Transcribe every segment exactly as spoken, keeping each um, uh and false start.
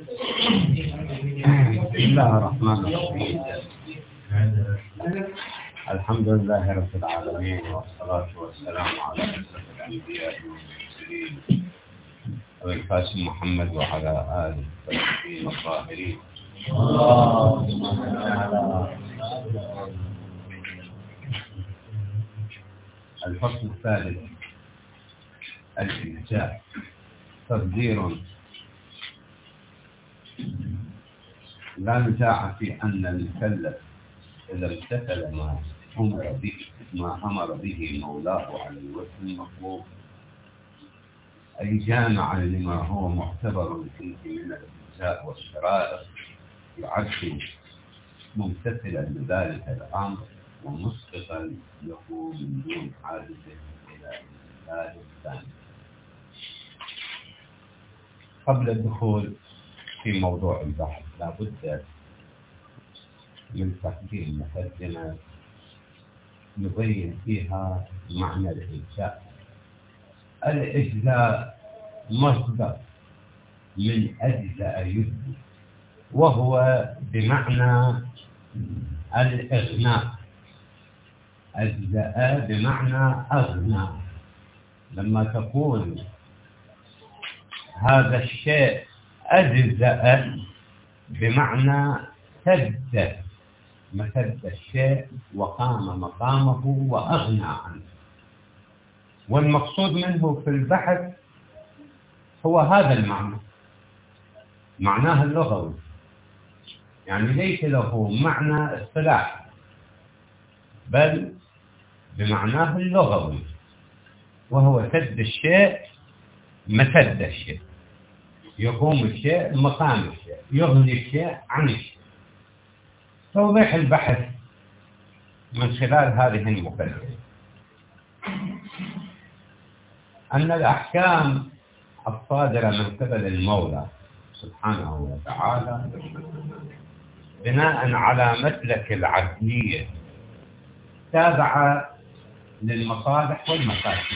بسم الله الرحمن الرحيم. الحمد لله رب العالمين، والصلاة والسلام على أشرف الأنبياء والمرسلين أبي القاسم محمد وعلى آله الطيبين الطاهرين. الفصل الثالث: الإنشاء. تقدير: لا نزاع في أن المكلف إذا امتثل ما أمر به ما أمر به مولاه على الوجه المطلوب، أي جامعا لما هو معتبر فيه من الإجزاء والشرائع، يعد ممتثلا لذلك الأمر ومسقطا له من دون حاجة إلى إمتثال الثاني. قبل الدخول في موضوع البحث لا بد من تقديم مقدمة نبين فيها معنى الإجزاء. الإجزاء مصدر من أجزاء يجزي، وهو بمعنى الإغناء. أجزاء بمعنى أغنى. لما تقول هذا الشيء أجزاء بمعنى سد مسد الشيء وقام مقامه وأغنى عنه. والمقصود منه في البحث هو هذا المعنى، معناه اللغوي، يعني ليس له معنى اصطلاحي بل بمعناه اللغوي، وهو سد الشيء مسد الشيء، يقوم الشيء مقام الشيء، يغني الشيء عن الشيء. توضيح البحث من خلال هذه المقدمة أن الأحكام الصادرة من قبل المولى سبحانه وتعالى بناء على مسلك العدلية تابعة للمصالح والمفاسد.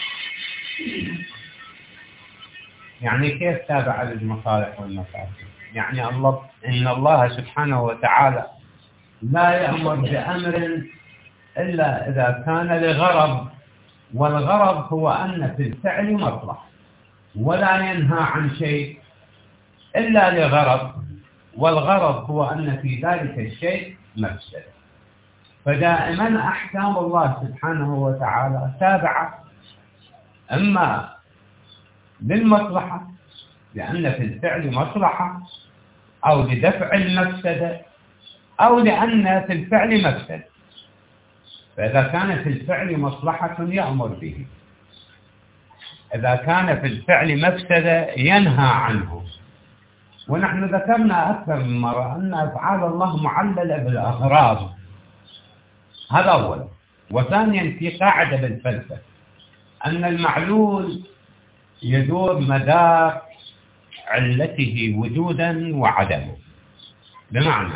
يعني كيف تابعة للمصالح والمفاسد؟ يعني الله إن الله سبحانه وتعالى لا يأمر بأمر إلا إذا كان لغرض، والغرض هو أن في الفعل مصلحة، ولا ينهى عن شيء إلا لغرض، والغرض هو أن في ذلك الشيء مفسدة. فدائما أحكام الله سبحانه وتعالى تابعة إما للمصلحة لأن في الفعل مصلحة، أو لدفع المفسدة، أو لأن في الفعل مفسدة. فإذا كان في الفعل مصلحة يأمر به، إذا كان في الفعل مفسدة ينهى عنه. ونحن ذكرنا أكثر من مرة أن أفعال الله معللة بالأغراض، هذا أولا. وثانيا في قاعدة بالفلسفة أن المعلول يدور مدار علته وجودا وعدما، بمعنى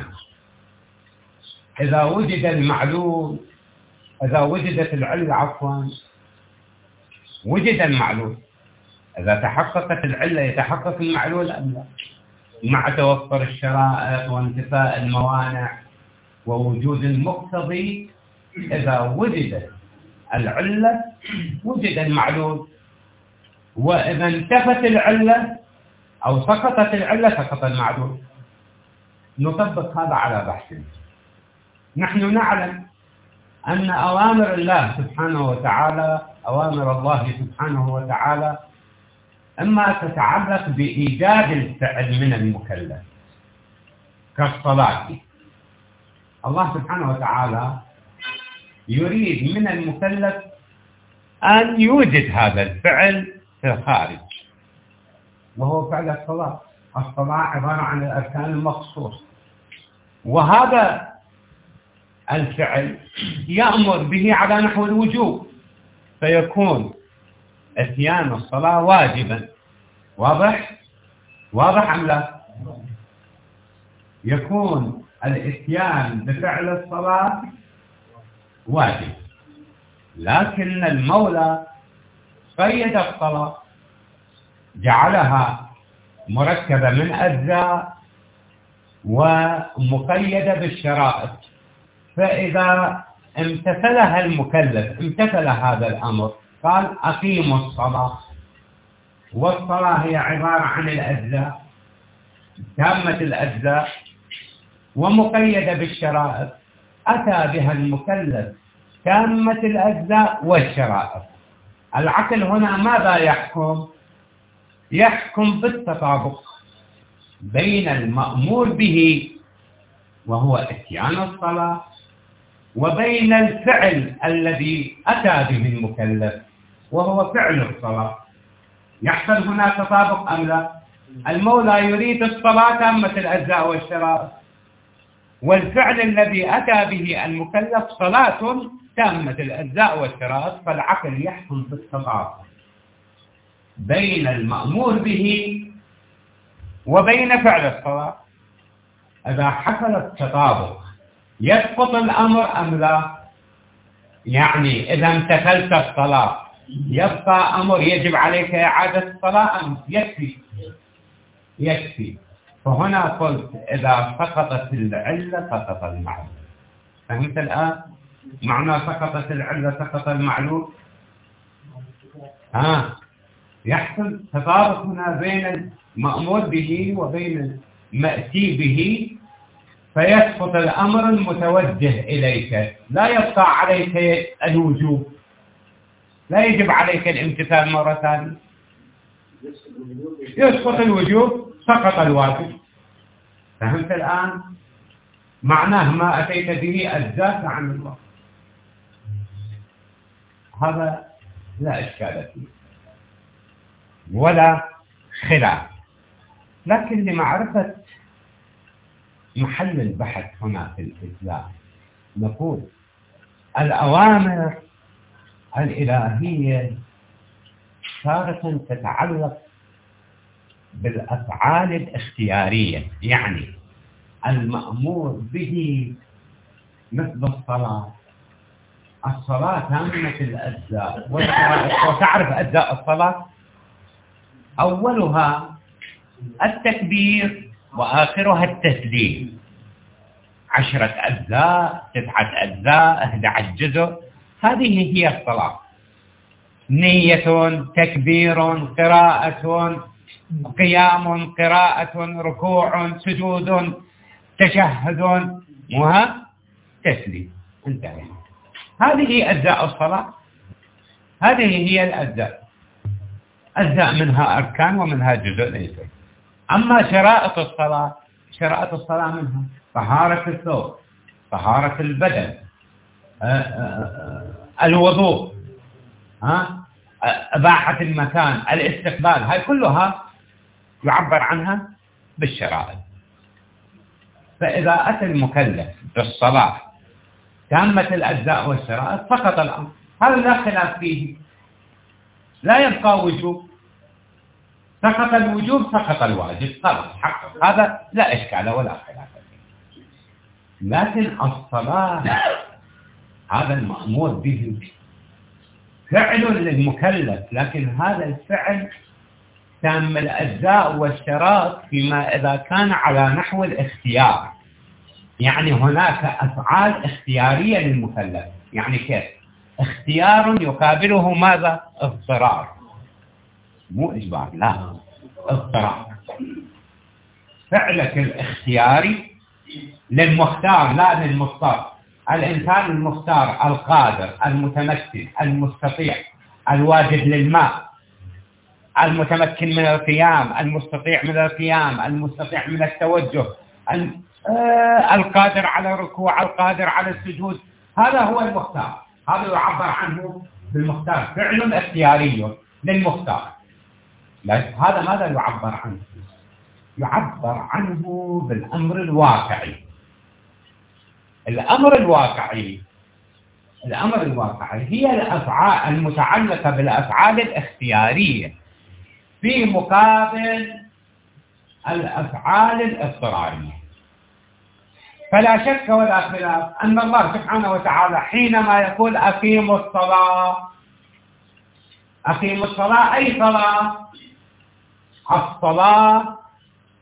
إذا وجد المعلول إذا وجدت العلة عفوا وجد المعلول. إذا تحققت العلة يتحقق المعلول أم لا؟ مع توفر الشرائط وانتفاء الموانع ووجود المقتضي. إذا وجدت العلة وجد المعلول، وإذا انتفت العلة أو سقطت العلة سقط المعلول. نطبق هذا على بحثنا. نحن نعلم أن أوامر الله سبحانه وتعالى أوامر الله سبحانه وتعالى إما تتعلق بإيجاد الفعل من المكلف كالصلاة. الله سبحانه وتعالى يريد من المكلف أن يوجد هذا الفعل في الخارج، وهو فعل الصلاة. الصلاة عبارة عن الأركان المخصوصة، وهذا الفعل يأمر به على نحو الوجوب، فيكون اتيان الصلاة واجبا. واضح؟ واضح أم لا؟ يكون الاتيان بفعل الصلاة واجب، لكن المولى قيد الصلاة، جعلها مركبة من أجزاء ومقيدة بالشرائط، فإذا امتثلها المكلف، امتثل هذا الأمر، قال أقيموا الصلاة، والصلاة هي عبارة عن الأجزاء، تامة الأجزاء ومقيدة بالشرائط، أتى بها المكلف تامة الأجزاء والشرائط. العقل هنا ماذا يحكم؟ يحكم بالتطابق بين المأمور به وهو إتيان الصلاة، وبين الفعل الذي أتى به المكلف وهو فعل الصلاة. يحصل هنا تطابق أم لا؟ المولى يريد الصلاة تامة الأجزاء والشرائط، والفعل الذي أتى به المكلف صلاة تامة الأجزاء والشرائط، فالعقل يحكم بالتطابق بين المأمور به وبين فعل الصلاة. إذا حصل التطابق يسقط الأمر أم لا؟ يعني إذا امتثلت الصلاة يبقى أمر يجب عليك إعادة الصلاة أم يكفي؟ يكفي. فهنا قلت إذا سقطت العلة سقط المعلول. فهمت الآن؟ معنى سقطت العلة سقط المعلول. ها يحصل تطابق هنا بين المأمور به وبين المأتي به، فيسقط الأمر المتوجه إليك، لا يبقى عليك الوجوب، لا يجب عليك الامتثال مرة ثانية. يسقط الوجوب سقط الواجب. فهمت الآن؟ معناه ما أتيت به أجزاك عن الله. هذا لا إشكال فيه ولا خلاف، لكن لمعرفة محل البحث هنا في الإسلام نقول الأوامر الإلهية تارة تتعلق بالأفعال الاختيارية، يعني المأمور به مثل الصلاة. الصلاة تامة الأجزاء، وتعرف أجزاء الصلاة أولها التكبير وآخرها التسليم، عشرة أجزاء، تسعة أجزاء، أحد عشر جزء، هذه هي الصلاة. نية، تكبير، قراءة، قيام، قراءة، ركوع، سجود، تشهد، وها تسليم، انتهى. هذه أجزاء الصلاة، هذه هي الأجزاء. أجزاء منها أركان ومنها جزء ليس. أما شرائط الصلاة، شرائط الصلاة منها طهارة الثوب، طهارة البدن، الوضوء، إباحة المكان، الاستقبال، هاي كلها يعبر عنها بالشرائط. فإذا أتى المكلف بالصلاة تامة الأجزاء والشرائط سقط الأمر، هذا لا خلاف فيه، لا يبقى وجوب. سقط الوجوب سقط الواجب، خلاص حقق، هذا لا إشكال ولا خلاف فيه. لكن الصلاة هذا المأمور به فعل للمكلف، لكن هذا الفعل تام الأجزاء والشرائط فيما إذا كان على نحو الاختيار، يعني هناك أفعال اختيارية للمكلف. يعني كيف؟ اختيار يقابله ماذا؟ اضطرار، مو إجبار، لا اضطرار. فعلك الاختياري للمختار لا للمضطر. الإنسان المختار القادر المتمكن المستطيع الواجد للماء، المتمكن من القيام، المستطيع من القيام، المستطيع من التوجه، القادر على الركوع، القادر على السجود، هذا هو المختار. هذا يعبر عنه بالمختار، فعل اختياري للمختار. هذا ماذا يعبر عنه؟ يعبر عنه بالأمر الواقعي. الأمر الواقعي الأمر الواقعي هي الأفعال المتعلقة بالأفعال الاختيارية في مقابل الأفعال الاضطرارية. فلا شك ولا خلاف أن الله سبحانه وتعالى حينما يقول أقيموا الصلاة، أقيموا الصلاة أي صلاة؟ الصلاة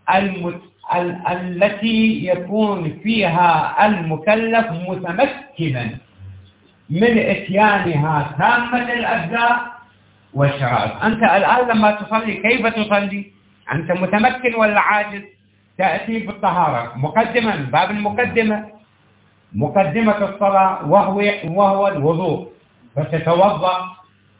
الم... ال... التي يكون فيها المكلف متمكنا من إتيانها تامة الأجزاء والشرائط. أنت الآن لما تصلي كيف تصلي؟ أنت متمكن ولا عاجز؟ تأتي بالطهارة مقدما، باب المقدمة، مقدمة الصلاة وهو وهو الوضوء، فتتوضأ.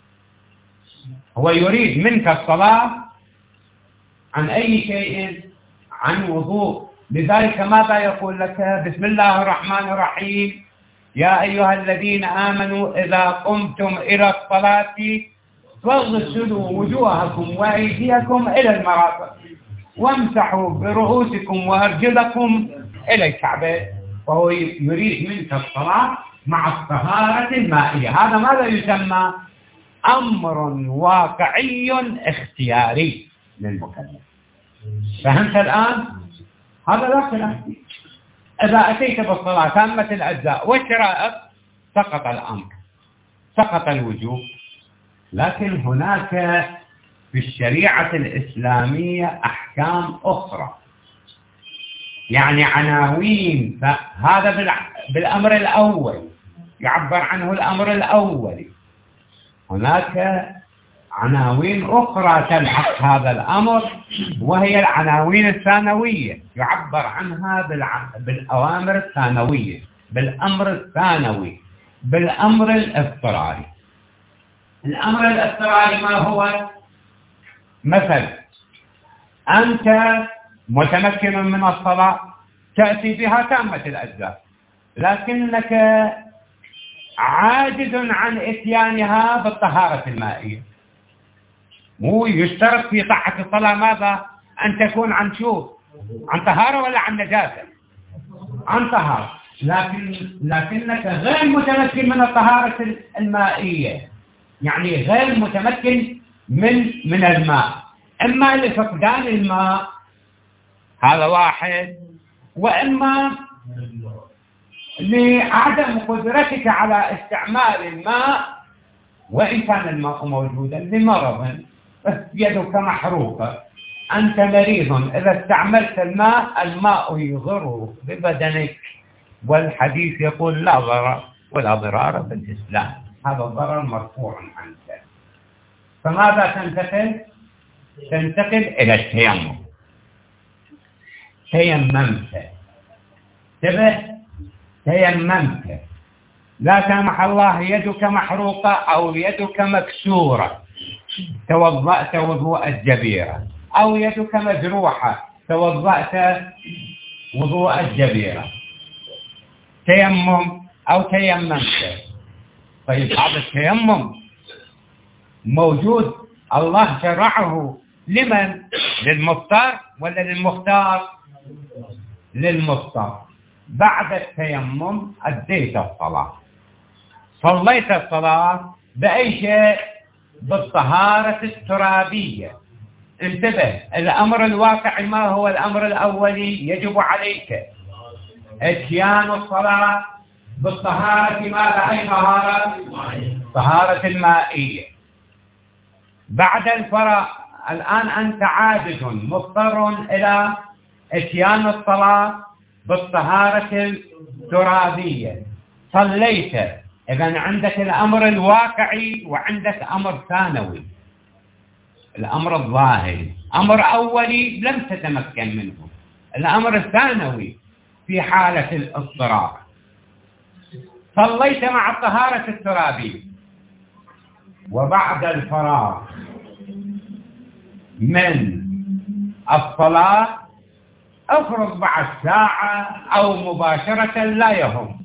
هو يريد منك الصلاة عن أي شيء؟ عن وضوء. لذلك ماذا يقول لك؟ بسم الله الرحمن الرحيم، يا أيها الذين آمنوا إذا قمتم إلى الصلاة فاغسلوا وجوهكم وأيديكم إلى المرافق وامسحوا برؤوسكم وأرجلكم إلى الكعبين. وهو يريد منك الصلاة مع الطهارة المائية. هذا ماذا يسمى؟ أمر واقعي اختياري للمكلف. فهمت الآن؟ هذا لا خلاف فيه. إذا أتيت بالصلاة تامة الأجزاء والشرائط سقط الأمر، سقط الوجوب. لكن هناك في الشريعة الإسلامية أحكام أخرى، يعني عناوين. هذا بالأمر الأول يعبر عنه الأمر الأولي. هناك عناوين أخرى تلحق هذا الأمر، وهي العناوين الثانوية، يعبر عنها بالأوامر الثانوية، بالأمر الثانوي، بالأمر الاضطراري. الأمر الاضطراري ما هو؟ مثلا أنت متمكن من الصلاة تأتي بها تامة الأجزاء، لكنك عاجز عن إتيانها بالطهارة المائية. مو يشترط في صحة الصلاة ماذا؟ أن تكون عن شو؟ عن طهارة ولا عن نجاسة؟ عن طهارة. لكن لكنك غير متمكن من الطهارة المائية، يعني غير متمكن من من الماء، إما لفقدان الماء، هذا واحد، وإما لعدم قدرتك على استعمال الماء وإن كان الماء موجودا، لمرض، يدك محروقة، أنت مريض، إذا استعملت الماء الماء يضر ببدنك، والحديث يقول لا ضرر ولا ضرار بالإسلام، هذا الضرر مرفوع عنك. فماذا تنتقل؟ تنتقل إلى التيمم. تيممت، انتبه، تيممت، لا سامح الله يدك محروقة أو يدك مكسورة توضأت وضوء الجبيرة، أو يدك مجروحة توضأت وضوء الجبيرة، تيمم أو تيممت. طيب هذا التيمم موجود، الله شرعه لمن؟ للمضطر ولا للمختار؟ للمضطر. بعد التيمم أديت الصلاة، صليت الصلاة بأي شيء؟ بالطهارة الترابية. انتبه، الأمر الواقعي ما هو الأمر الأولي؟ يجب عليك اتيان الصلاة بالطهارة. ماذا؟ أي طهارة؟ طهارة المائية. بعد الفراغ الآن أنت عاجز مضطر إلى اتيان الصلاة بالطهارة الترابية، صليت. إذن عندك الأمر الواقعي وعندك أمر ثانوي. الأمر الظاهري أمر أولي لم تتمكن منه، الأمر الثانوي في حالة الاضطرار. صليت مع الطهارة الترابية، وبعد الفراغ من الصلاة افرض بعد ساعة أو مباشرة لا يهم،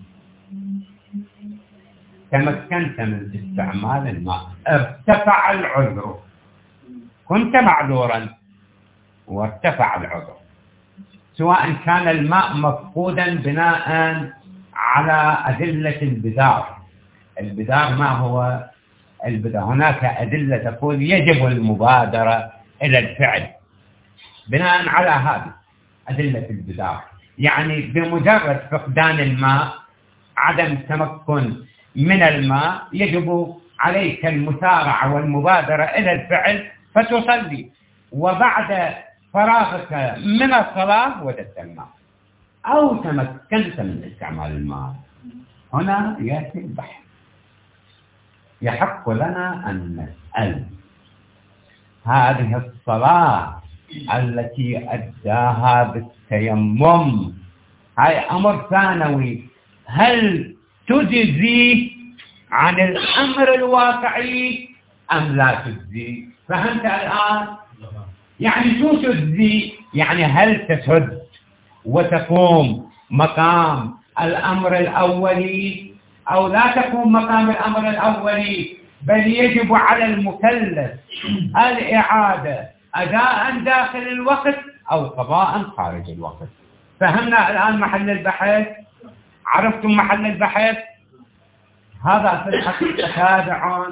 تمكنت من استعمال الماء، ارتفع العذر، كنت معذورا وارتفع العذر، سواء كان الماء مفقودا بناء على أدلة البدار. البدار ما هو البدار؟ هناك أدلة تقول يجب المبادرة إلى الفعل بناء على هذه أدلة البدار، يعني بمجرد فقدان الماء، عدم تمكن من الماء، يجب عليك المسارعة والمبادرة إلى الفعل فتصلي. وبعد فراغك من الصلاة وجدت الماء أو تمكنت من استعمال الماء، هنا يأتي البحث. يحق لنا أن نسأل هذه الصلاة التي أداها بالتيمم هاي أمر ثانوي، هل تجزي عن الأمر الواقعي أم لا تجزي؟ فهمت الآن؟ يعني شو تجزي؟ يعني هل تسد وتقوم مقام الأمر الأولي أو لا تقوم مقام الأمر الأولي، بل يجب على المكلف الإعادة أداء داخل الوقت أو قضاء خارج الوقت. فهمنا الآن محل البحث؟ عرفتم محل البحث؟ هذا في الحقيقة تابع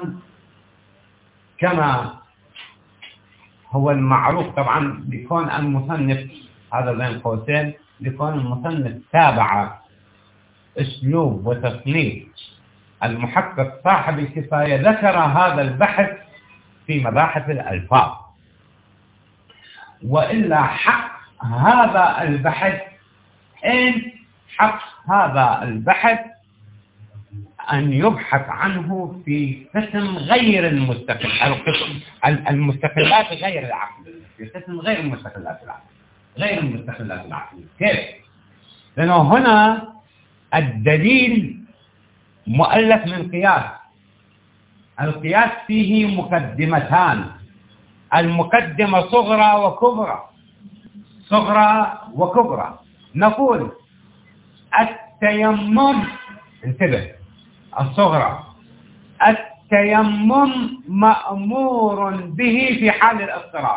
كما هو المعروف. طبعا بيكون المصنف هذا بين قوسين، بيكون المصنف تابع اسلوب وتصنيف المحقق صاحب الكفاية، ذكر هذا البحث في مباحث الألفاظ، وإلا حق هذا البحث إن حق هذا البحث أن يبحث عنه في قسم غير المستقل، القسم المستقلات غير العقلية، في قسم غير المستقلات العقلية، غير المستقلات العقلية. كيف؟ لأنه هنا الدليل مؤلف من قياس، القياس فيه مقدمتان، المقدمة صغرى وكبرى، صغرى وكبرى. نقول التيمم، انتبه، الصغرى التيمم مأمور به في حال الاضطرار،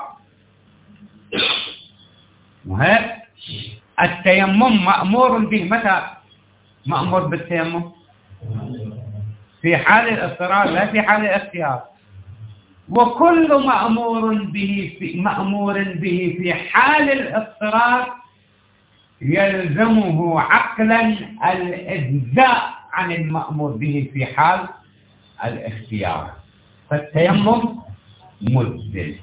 وهذا التيمم مأمور به. متى مأمور بالتيمم؟ في حال الاضطرار لا في حال الاختيار. وكل مأمور به في مأمور به في حال الاضطرار يلزمه عقلا الإجزاء عن المأمور به في حال الاختيار. فالتيمم مجزل.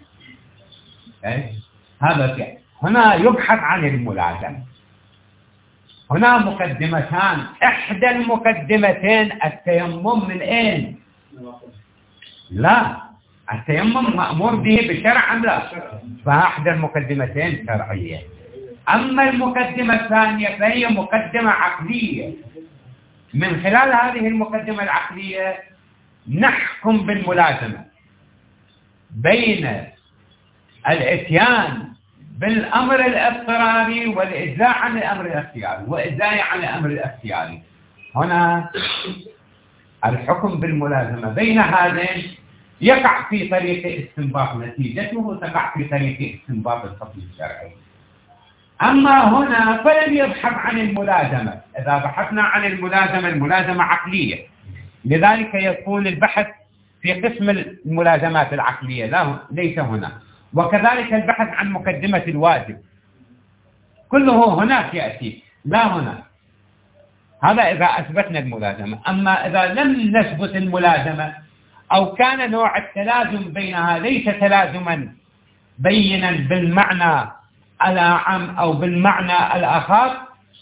هذا كيف؟ هنا يبحث عن الملازمة. هنا مقدمتان، إحدى المقدمتين التيمم من أين؟ لا، التيمم مأمور به بشرع أم لا؟ فإحدى المقدمتين شرعية. أما المقدمة الثانية فهي مقدمة عقلية. من خلال هذه المقدمة العقلية نحكم بالملازمة بين الإتيان بالأمر الاضطراري والإجزاء عن الأمر الاختياري وإجزاء عن الأمر الاختياري. هنا الحكم بالملازمة بين هذين يقع في طريق استنباط نتيجته، تقع في طريق استنباط الحكم الشرعي. أما هنا فلم يبحث عن الملازمة. إذا بحثنا عن الملازمة، الملازمة عقلية، لذلك يكون البحث في قسم الملازمات العقلية، لا ليس هنا. وكذلك البحث عن مقدمة الواجب كله هناك يأتي، لا هنا. هذا إذا أثبتنا الملازمة. أما إذا لم نثبت الملازمة أو كان نوع التلازم بينها ليس تلازما بينا بالمعنى الأعم أو بالمعنى الآخر،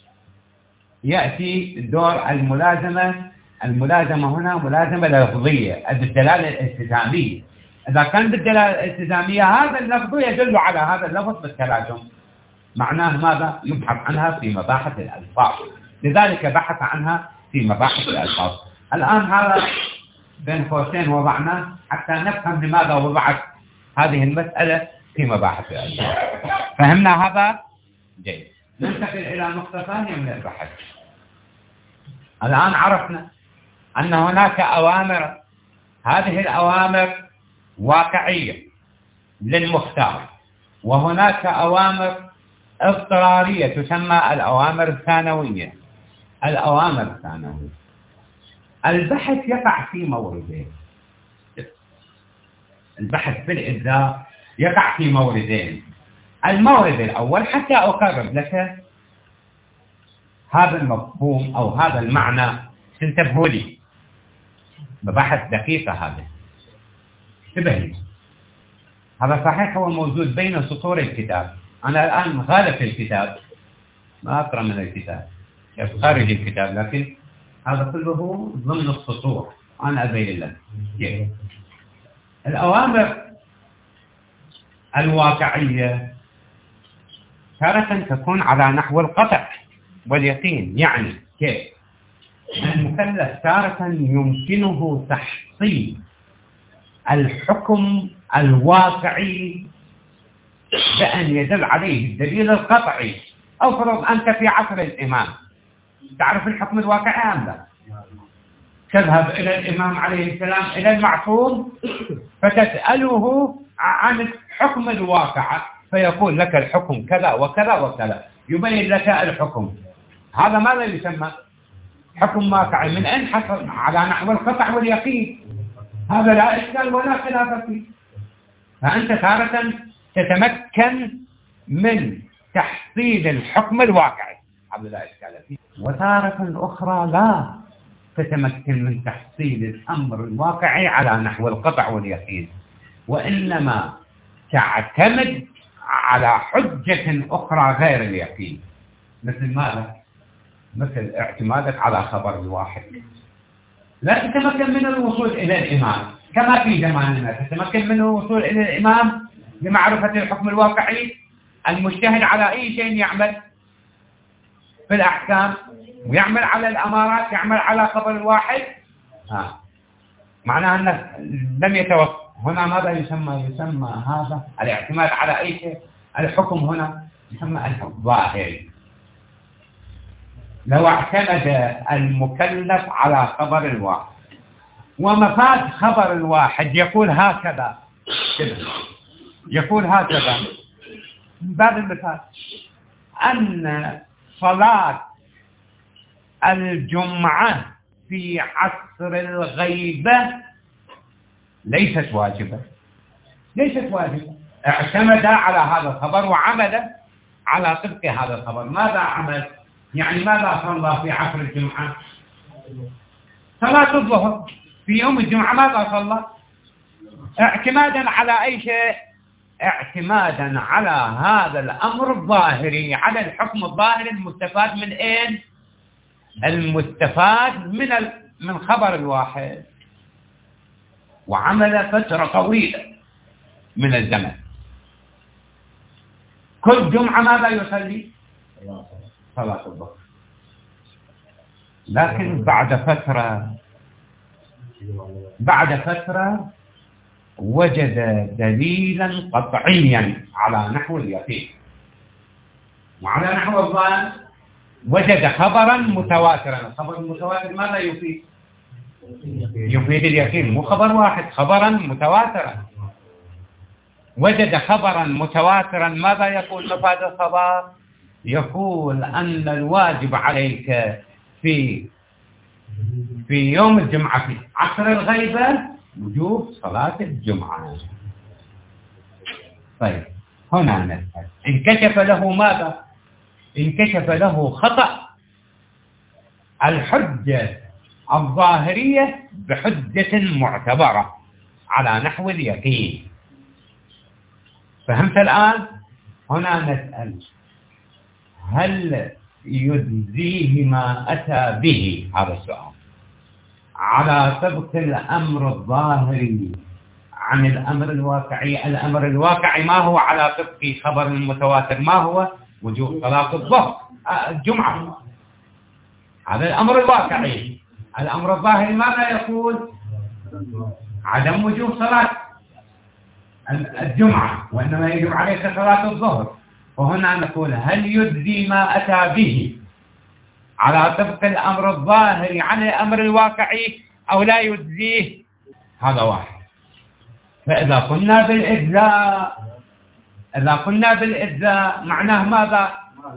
يأتي دور الملازمة. الملازمة هنا ملازمة لفظية بالدلالة الالتزامية. إذا كان بالدلالة الالتزامية هذا اللفظ يدل على هذا اللفظ بالتلازم، معناه ماذا؟ يبحث عنها في مباحث الألفاظ، لذلك بحث عنها في مباحث الألفاظ. الآن هذا بين قوسين وضعناه حتى نفهم لماذا وضعت هذه المسألة في مباحث الألفاظ. فهمنا هذا؟ جيد. ننتقل إلى نقطة ثانية من البحث. الآن عرفنا أن هناك أوامر، هذه الأوامر واقعية للمختار، وهناك أوامر اضطرارية تسمى الأوامر الثانوية. الأوامر الثانوية البحث يقع في موردين. البحث في الإجزاء يقع في موردين. المورد الأول حتى أقرب لك هذا المفهوم أو هذا المعنى، تنتبهوا لي ببحث دقيقة. هذا انتبه لي، هذا صحيح هو موجود بين سطور الكتاب، أنا الآن غالب الكتاب، ما أقرأ من الكتاب، خارج الكتاب، لكن هذا كله ضمن السطور. أنا أبين لك كيف الأوامر الواقعية تارة تكون على نحو القطع واليقين. يعني كيف المكلف تارة يمكنه تحصيل الحكم الواقعي بأن يدل عليه الدليل القطعي. أو فرض أنت في عصر الإمام، تعرف الحكم الواقعي أم لا؟ تذهب إلى الإمام عليه السلام إلى المعصوم فتسأله عن الحكم الواقع، فيقول لك الحكم كذا وكذا وكذا، يبين لك الحكم. هذا ماذا يسمى؟ حكم واقعي. من أين حصل؟ على نحو القطع واليقين. هذا لا إشكال ولا خلاف فيه. فأنت تارة تتمكن من تحصيل الحكم الواقعي، هذا لا إشكال فيه، وتارة أخرى لا تتمكن من تحصيل الأمر الواقعي على نحو القطع واليقين، وإنما تعتمد على حجة أخرى غير اليقين. مثل ماذا؟ مثل اعتمادك على خبر الواحد. لا تتمكن من الوصول إلى الإمام كما في زماننا، تتمكن من الوصول إلى الإمام لمعرفة الحكم الواقعي. المجتهد على أي شيء يعمل في الأحكام، ويعمل على الأمارات، يعمل على خبر الواحد. ها. معناها أنه لم يتوقف. هنا ماذا يسمى؟ يسمى هذا الاعتماد على أي شيء. الحكم هنا يسمى الحكم ظاهري. لو اعتمد المكلف على خبر الواحد ومفاد خبر الواحد يقول هكذا، يقول هكذا من باب المثال أن صلاة الجمعة في عصر الغيبة ليست واجبة، ليست واجبة. اعتمد على هذا الخبر وعمل على طبق هذا الخبر. ماذا عمل؟ يعني ماذا صلى في عصر الجمعة؟ صلاة الظهر. في يوم الجمعة ماذا صلى؟ اعتمادا على أي شيء؟ اعتمادا على هذا الأمر الظاهري، على الحكم الظاهري المستفاد من أين؟ المستفاد من ال... من خبر الواحد. وعمل فترة طويلة من الزمن. كل جمعة ماذا يصلي؟ صلاة الظهر. لكن بعد فترة بعد فترة وجد دليلا قطعيا على نحو اليقين وعلى نحو الظن. وجد خبرا متواترا. الخبر المتواتر ماذا يفيد؟ يفيد اليقين، مو خبر واحد، خبرا متواترا. وجد خبرا متواترا، ماذا يقول مفاد الخبر؟ يقول أن الواجب عليك في في يوم الجمعة في عصر الغيبة وجوب صلاة الجمعة. طيب هنا نسأل، انكشف له ماذا؟ انكشف له خطأ الحجة الظاهرية بحجة معتبرة على نحو اليقين. فهمت الآن؟ هنا نسأل، هل يجزيه ما أتى به؟ هذا السؤال على طبق الأمر الظاهري عن الأمر الواقعي. الأمر الواقعي ما هو على طبق خبر المتواتر؟ ما هو؟ وجوب صلاة الظهر الجمعة. هذا الأمر الواقعي. الأمر الظاهري ماذا يقول؟ عدم وجوب صلاة الجمعة، وإنما يجب عليك صلاة الظهر. وهنا نقول هل يجزي ما أتى به على طبق الأمر الظاهري عن الأمر الواقعي أو لا يجزيه؟ هذا واحد. فإذا قلنا بالإجزاء إذا قلنا بالإجزاء معناه ماذا؟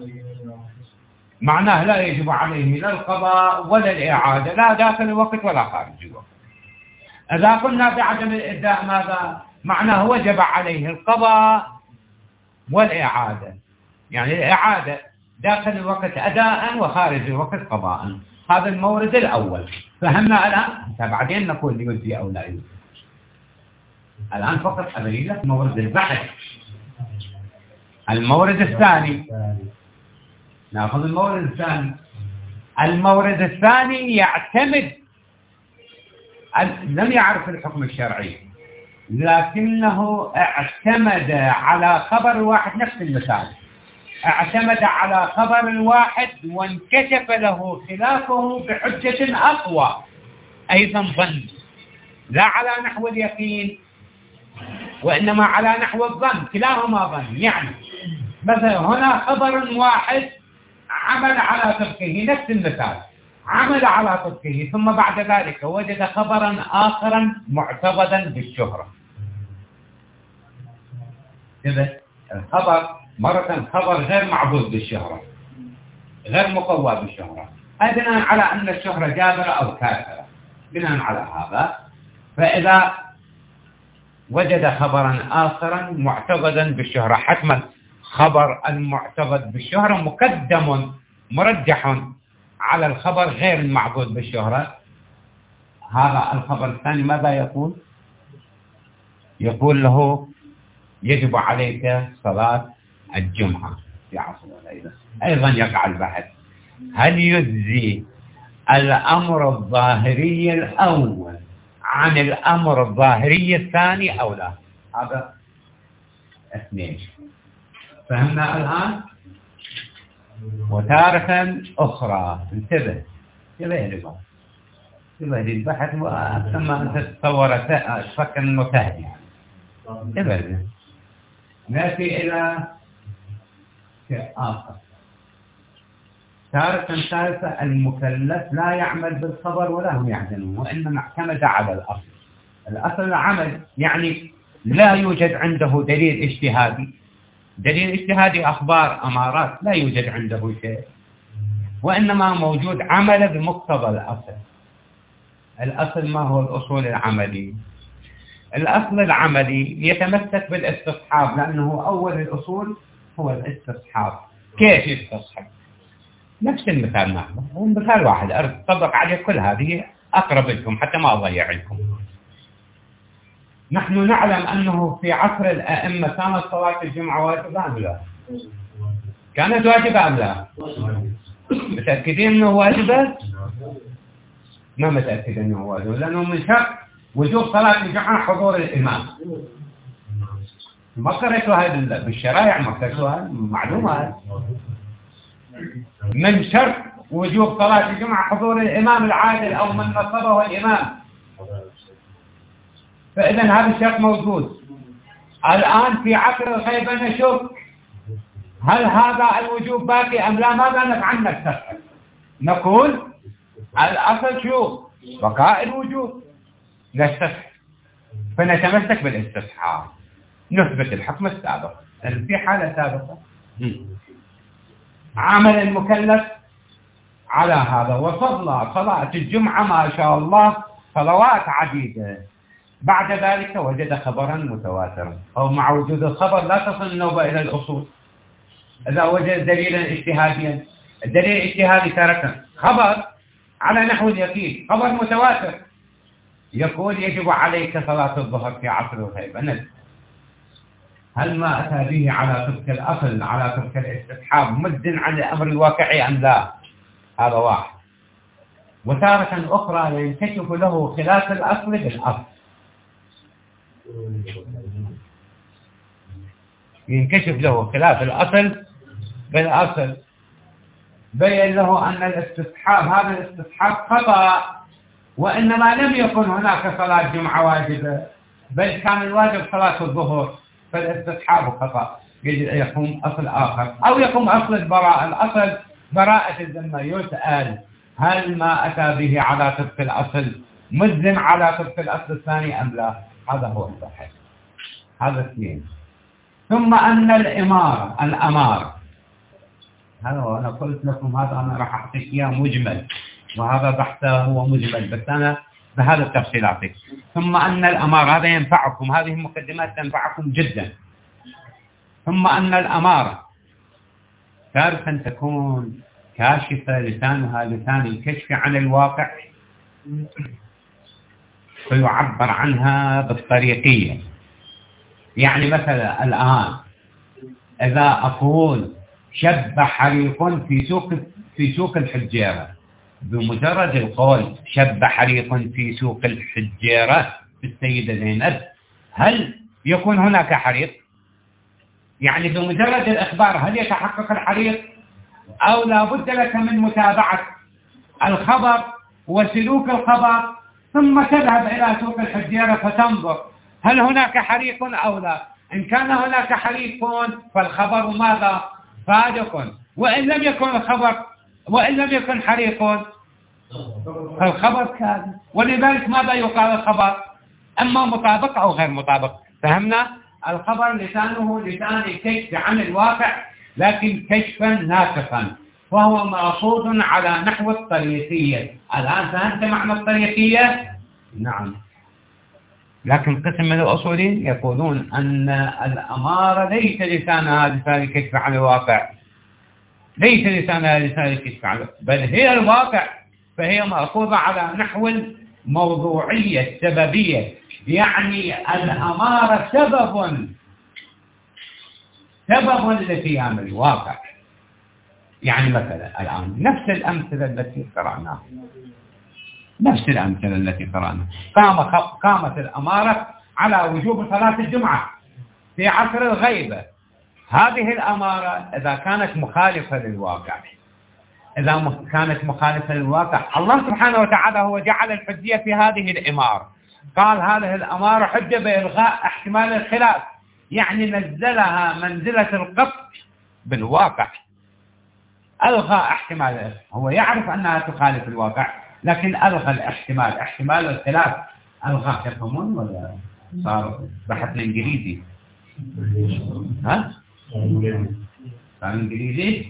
معناه لا يجب عليه لا القضاء ولا الإعادة، لا داخل الوقت ولا خارج الوقت. إذا قلنا بعدم الإجزاء ماذا؟ معناه وجب عليه القضاء والإعادة، يعني الإعادة داخل الوقت أداء وخارج الوقت قضاء. هذا المورد الأول. فهمنا الآن؟ بعدين نقول يجزي أو لا يجزي. الآن فقط أبين لك مورد البحث. المورد الثاني، نأخذ المورد الثاني. المورد الثاني يعتمد، لم يعرف الحكم الشرعي لكنه اعتمد على خبر واحد، نفس المثال، اعتمد على خبر الواحد وانكشف له خلافه بحجة أقوى، أيضا ظن، لا على نحو اليقين وإنما على نحو الظن، كلاهما ظن. يعني مثلا هنا خبر واحد عمل على طبقه، نفس المثال، عمل على طبقه، ثم بعد ذلك وجد خبرا آخرا معتقدا بالشهرة. كذا الخبر مرة خبر غير معبود بالشهرة، غير مقوى بالشهرة، بناء على أن الشهرة جابرة أو كافرة. بناء على هذا فإذا وجد خبرا آخرا معتقدا بالشهرة، حتما خبر المعتقد بالشهرة مقدم مرجح على الخبر غير المعبود بالشهرة. هذا الخبر الثاني ماذا يقول؟ يقول له يجب عليك صلاة الجمعة في عصر الليلة. أيضا يقع البحث، هل يجزي الأمر الظاهري الأول عن الأمر الظاهري الثاني أو لا؟ هذا اثنين. فهمنا الآن؟ وتارة أخرى انتبه، انتبه للبحث، انتبه للبحث ثم أنت تتصور تفكر أنه سهل، يعني انتبه. نأتي إلى شيء آخر. تارة ثالثة، المكلف لا يعمل بالخبر ولا هم يعدلون، وإنما اعتمد على الأصل. الأصل العمل، يعني لا يوجد عنده دليل اجتهادي. دليل اجتهادي أخبار أمارات، لا يوجد عنده شيء، وإنما موجود عمل بمقتضى الأصل. الأصل ما هو الأصول العملي؟ الأصل العملي يتمسك بالاستصحاب، لأنه أول الأصول هو الاستصحاب. كيف يستصحب؟ نفس المثال نحن، هو مثال واحد أطبق عليه كل هذه، أقرب لكم حتى ما أضيع لكم. نحن نعلم أنه في عصر الأئمة كانت صلاة الجمعة واجبة أم لا؟ كانت واجبة أم لا؟ متأكدين أنه واجبة؟ ما متأكد أنه واجبة، لأنه من شرط وجوب صلاة الجمعة حضور الإمام. ما قرأتوا هذا بالشرائع، ما قرأتوها معلومات. من شرط وجوب صلاة الجمعة حضور الإمام العادل أو من نصبه الإمام، فإذا هذا الشرط موجود. الآن في عصر الغيبة نشوف هل هذا الوجوب باقي أم لا؟ ماذا نفعل؟ نستفعل، نقول الأصل شو؟ بقاء الوجوب، نستفعل، فنتمسك بالاستصحاب، نثبت الحكم السابق. في حالة سابقة عمل المكلف على هذا وصلى صلاة الجمعة ما شاء الله صلوات عديدة، بعد ذلك وجد خبرا متواترا، أو مع وجود الخبر لا تصل النوبة إلى الأصول. إذا وجد دليلا اجتهاديا، الدليل الاجتهادي تركه خبر على نحو اليقين، خبر متواتر، يقول يجب عليك صلاة الظهر في عصر الغيبة. هل ما أتى به على طبق الأصل، على طبق الاستصحاب، مد عن الأمر الواقعي أم لا؟ هذا واحد. وتارة أخرى ينكشف له خلاف الأصل بالأصل، ينكشف له خلاف الأصل بالأصل، بين له أن الاستصحاب، هذا الاستصحاب خطأ، وإنما لم يكن هناك صلاة جمعة واجبة، بل كان الواجب صلاة الظهر، فالاستصحاب خطأ، يجب أن يقوم أصل آخر، أو يقوم أصل البراءة. الأصل براءة الذمة، يسأل هل ما أتى به على طبق الأصل ملزم على طبق الأصل الثاني أم لا؟ هذا هو البحث. هذا اثنين. ثم أن الإمارة، الأمارة، هذا هو، أنا قلت لكم هذا أنا راح أعطيك إياه مجمل، وهذا بحثه هو مجمل، بس أنا بهذا التفصيل أعطيك. ثم أن الأمارة، هذا ينفعكم، هذه المقدمات تنفعكم جدا. ثم أن الأمارة تارة تكون كاشفة، لسانها لسان الكشف عن الواقع، فيعبر عنها بالطريقية. يعني مثلا الآن إذا أقول شب حريق في سوق في سوق الحجيرة، بمجرد القول شب حريق في سوق الحجيرة بالسيدة زينب، هل يكون هناك حريق؟ يعني بمجرد الإخبار هل يتحقق الحريق؟ أو لا بد لك من متابعة الخبر وسلوك الخبر ثم تذهب إلى سوق الحجيرة فتنظر هل هناك حريق أو لا؟ إن كان هناك حريق فالخبر ماذا؟ صادق، وإن لم يكن الخبر وإن لم يكن حريق فالخبر كاذب. ولذلك ماذا يقال الخبر؟ أما مطابق أو غير مطابق. فهمنا؟ الخبر لسانه لسان كشف عن الواقع، لكن كشفا ناسخا، وهو مأخوذ على نحو الطريقية. الآن فهمت معنى الطريقية؟ نعم. لكن قسم من الأصوليين يقولون أن الأمارة ليس لسانها لسان الكشف عن الواقع، ليس لسانها لسان الكشف عن الواقع، بل هي الواقع، فهي مأخوذة على نحو الموضوعية السببية. يعني الأمارة سبب سبب لقيام الواقع. يعني مثلا الآن نفس الأمثلة التي قرأناها نفس الأمثلة التي قرأناها قام قامت الأمارة على وجوب صلاة الجمعة في عصر الغيبة. هذه الأمارة إذا كانت مخالفة للواقع إذا كانت مخالفة للواقع الله سبحانه وتعالى هو جعل الحجية في هذه الإمارة. قال هذه الأمارة حجة بإلغاء احتمال الخلاف، يعني نزلها منزلة القطع بالواقع، ألغى احتمال. هو يعرف أنها تخالف الواقع لكن ألغى الاحتمال، احتمال الخلاف ألغى. تفهمون ولا صار بحثنا إنجليزي؟ ها؟ صار إنجليزي؟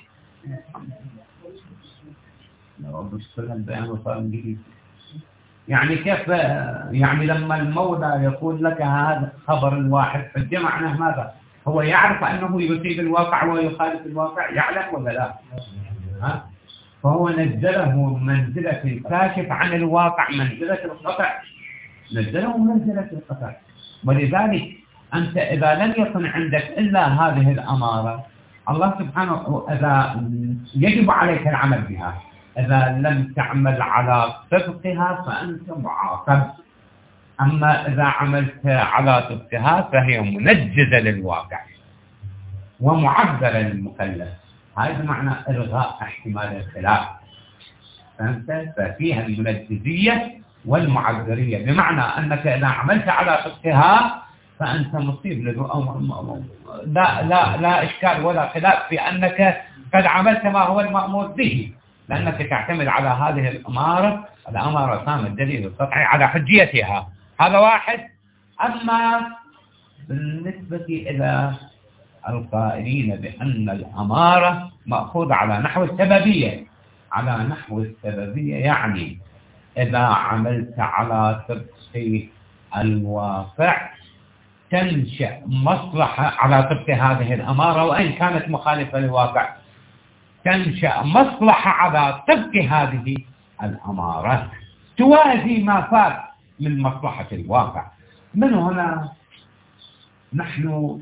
صار إنجليزي. يعني كيف؟ يعني لما المولى يقول لك هذا خبر الواحد حجة، معناه ماذا؟ هو يعرف أنه يصيب الواقع ويخالف الواقع، يعلم ولا لا؟ ها؟ فهو نزله منزلة الكاشف عن الواقع، منزلة القطع، نزله منزلة القطع. ولذلك أنت إذا لم يكن عندك إلا هذه الأمارة الله سبحانه إذا يجب عليك العمل بها، إذا لم تعمل على طبقها فأنت معاقب. أما إذا عملت على طبقها فهي منجزة للواقع ومعبرة للمكلف. هذا معنى إلغاء احتمال الخلاف. فهمت؟ ففيها المنجزية والمعبرية، بمعنى أنك إذا عملت على طبقها فأنت مصيب لا لا لا إشكال ولا خلاف في أنك قد عملت ما هو المأمور به، لأنك تعتمد على هذه الأمارة. الأمارة قام الدليل القطعي على حجيتها. هذا واحد. أما بالنسبة إلى القائلين بأن الأمارة مأخوذة على نحو السببية، على نحو السببية يعني إذا عملت على طبق الواقع تنشأ مصلحة على طبق هذه الأمارة، وإن كانت مخالفة للواقع تنشأ مصلحة على طبق هذه الأمارة توازي ما فات من مصلحة الواقع. من هنا نحن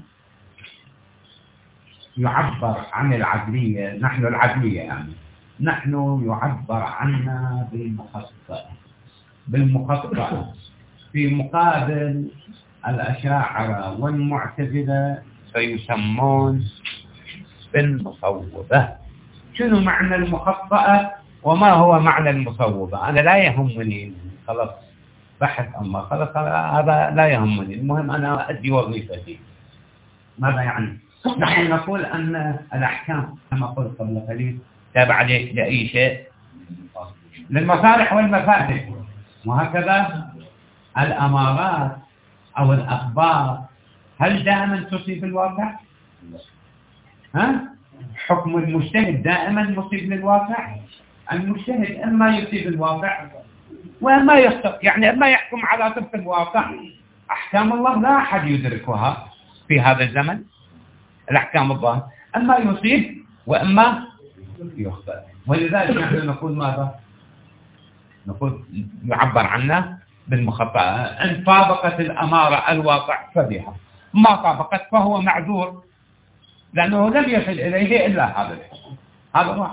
يعبر عن العدلية، نحن العدلية يعني نحن يعبر عنا بالمخطئ، بالمخطئ في مقابل الأشاعرة والمعتزلة سيسمون بالمصوبة. شنو معنى المخطئة وما هو معنى المصوبة؟ أنا لا يهمني خلاص بحث، أما خلاص هذا لا يهمني، المهم أنا أدي وظيفتي. ماذا يعني؟ نحن نقول أن الأحكام كما قلت قبل قليل تابعة لأي شيء، للمصالح والمفاسد، وهكذا الأمارات أو الأخبار هل دائما تصيب الواقع؟ ها؟ حكم المجتهد دائما مصيب للواقع؟ المجتهد إما يصيب الواقع وإما يخطئ، يعني إما يحكم على طبق الواقع. أحكام الله لا أحد يدركها في هذا الزمن، الأحكام الظاهرة، أما يصيب وإما يخطئ. ولذلك نحن نقول ماذا؟ نقول يعبر عنا بالمخطئة. إن طابقت الأمارة الواقع فبها، ما طابقت فهو معذور. لأنه لم يصل إليه إلا هذا الحكم. هذا واحد.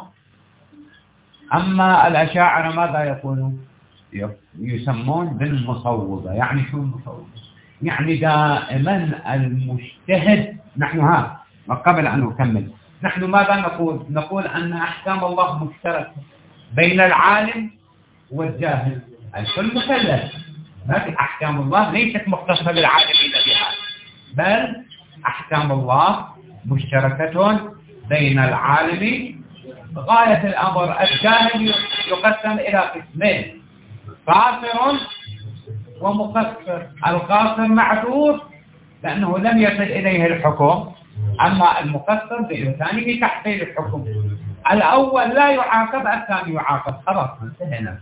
أما الأشاعرة ماذا يقولون؟ يسمون بالمصوبة. يعني شو المصوبة؟ يعني دائما المجتهد، نحن ها قبل أن نكمل، نحن ماذا نقول؟ نقول أن أحكام الله مشتركة بين العالم والجاهل، الكل مكلف. لكن أحكام الله ليست مختصة بالعالمين بها، بل أحكام الله مشتركة بين العالم. غاية الأمر الجاهل يقسم إلى قسمين: قاصر ومقصر. القاصر معذور لأنه لم يصل إليه الحكم، أما المقصر بإمكانه تحصيل الحكم. الأول لا يعاقب، الثاني يعاقب، خلاص انتهينا.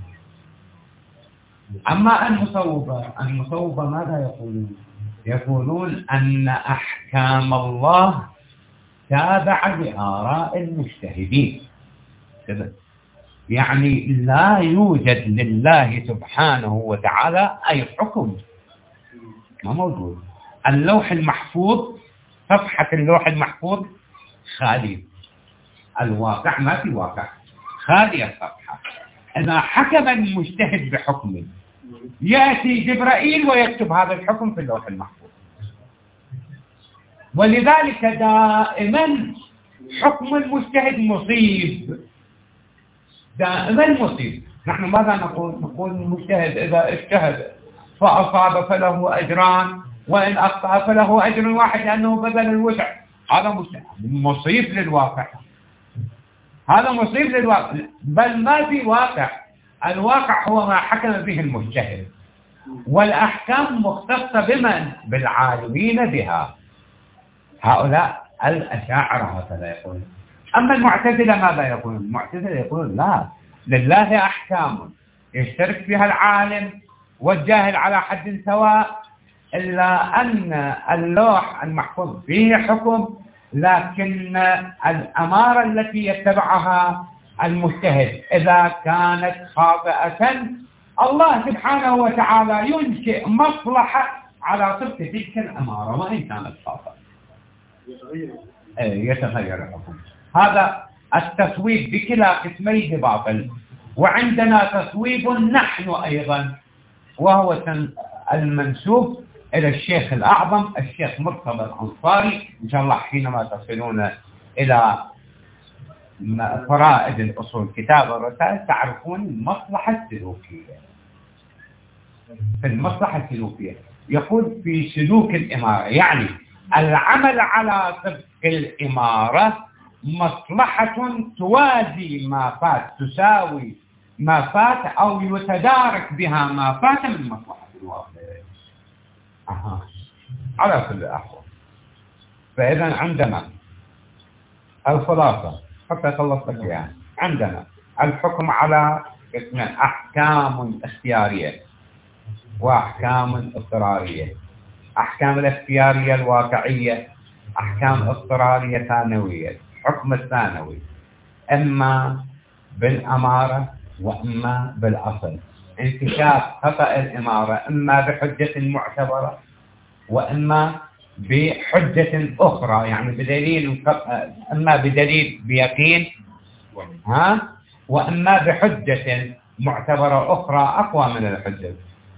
أما المصوبة، المصوبة ماذا يقولون؟ يقولون أن أحكام الله تابعة لآراء المجتهدين كذا. يعني لا يوجد لله سبحانه وتعالى أي حكم، ما موجود. اللوح المحفوظ، صفحة اللوح المحفوظ خالي، الواقع ما في واقع، خالية الصفحة. إذا حكم المجتهد بحكم يأتي جبرائيل ويكتب هذا الحكم في اللوح المحفوظ. ولذلك دائما حكم المجتهد مصيب، دائما مصيب. نحن ماذا نقول؟ نقول المجتهد إذا اجتهد فأصاب فله أجران، وإن أخطأ فله أجر واحد لأنه بذل الوسع. هذا مصيب للواقع، هذا مصيب للواقع، بل ما في واقع. الواقع هو ما حكم به المجتهد، والأحكام مختصة بمن؟ بالعالمين بها. هؤلاء الأشاعرة هكذا يقولون. أما المعتزلة ماذا يقولون؟ المعتزلة يقولون لا، لله أحكام يشترك فيها العالم والجاهل على حد سواء، إلا أن اللوح المحفوظ فيه حكم، لكن الأمارة التي يتبعها المجتهد إذا كانت خاطئة الله سبحانه وتعالى ينشئ مصلحة على طبق تلك الأمارة وإن كانت خاطئة، يتغير الحكم. هذا التصويب بكلا قسميه باطل. وعندنا تصويب نحن أيضا، وهو المنسوب إلى الشيخ الأعظم الشيخ مرتضى الأنصاري. إن شاء الله حينما تصلون إلى فرائد الأصول كتاب الرسائل تعرفون المصلحة السلوكية. في المصلحة السلوكية يقول في سلوك الإمارة، يعني العمل على طبق الإمارة مصلحة توازي ما فات، تساوي ما فات أو يتدارك بها ما فات من مصلحة الواقع. أها. على كل الأحوال، فإذا عندنا الخلاصة حتى خلصت لك يعني. عندنا الحكم على قسمين: أحكام اختيارية وأحكام اضطرارية. أحكام الاختيارية الواقعية، أحكام اضطرارية ثانوية. حكم الثانوي إما بالأمارة وإما بالأصل. انكشاف خطأ الإمارة إما بحجة معتبرة وإما بحجة أخرى، يعني بدليل، إما بدليل بيقين ها وإما بحجة معتبرة أخرى أقوى من الحجة.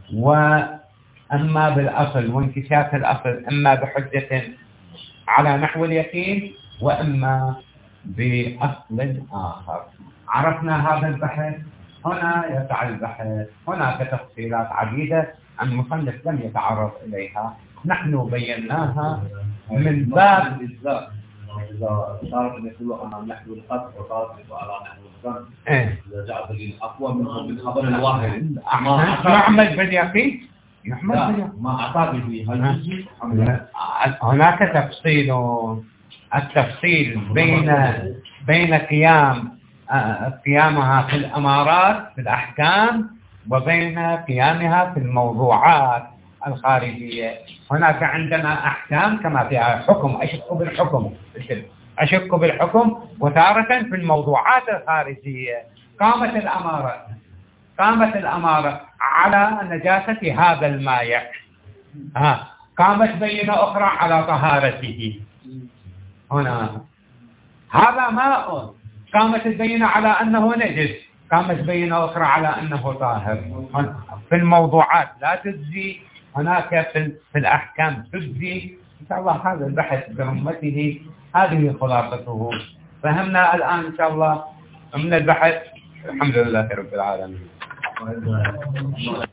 وأما بالأصل وانكشاف الأصل إما بحجة على نحو اليقين وإما بأصل آخر. عرفنا هذا البحث. هنا يسعى البحث، هناك تفصيلات عديدة المصنف لم يتعرض إليها، نحن بيناها من باب إذا صار أن يقولوا أنا نحو القطع وصار على نحو الظن، إذا جاء دليل أقوى منه من خبر الواحد يعمل باليقين، يعمل باليقين. ما أعتقد به. هناك تفصيل، التفصيل بين بين قيام قيامها في الأمارات في الأحكام وبين قيامها في الموضوعات الخارجية. هناك عندنا أحكام كما فيها حكم، أشك بالحكم أشك بالحكم وتارة في الموضوعات الخارجية. قامت الأمارة قامت الأمارة على نجاسة هذا المائع، ها قامت بينة أخرى على طهارته، هنا هذا ماء قامت البينة على أنه نجس، قامت بينة أخرى على أنه طاهر. في الموضوعات لا تجزي، هناك في الأحكام تجزي. إن شاء الله هذا البحث برمته هذه خلاصته. فهمنا الآن إن شاء الله من البحث. الحمد لله رب العالمين.